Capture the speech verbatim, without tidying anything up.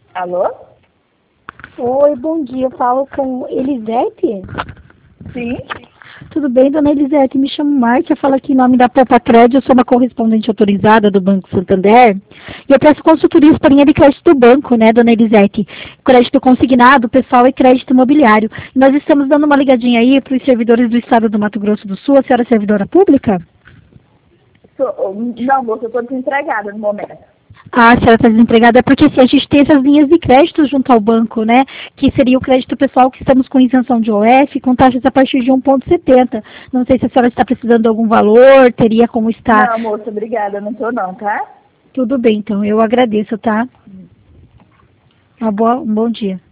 Alô? Oi, bom dia. Eu falo com Elisete? Sim? Tudo bem, dona Elisete? Me chamo Márcia, eu falo aqui em nome da Poupa Crédito, eu sou uma correspondente autorizada do Banco Santander e eu presto consultoria para linha de crédito do banco, né, dona Elisete? Crédito consignado, pessoal e crédito imobiliário. E nós estamos dando uma ligadinha aí para os servidores do estado do Mato Grosso do Sul. A senhora é servidora pública? Sou- não, moça, eu estou desempregada no momento. Ah, a senhora está desempregada, é porque assim, a gente tem essas linhas de crédito junto ao banco, né? Que seria o crédito pessoal que estamos com isenção de O F, com taxas a partir de um vírgula setenta. Não sei se a senhora está precisando de algum valor, teria como estar. Não, moça, obrigada, não estou não, tá? Tudo bem, então, eu agradeço, tá? Uma boa, um bom dia.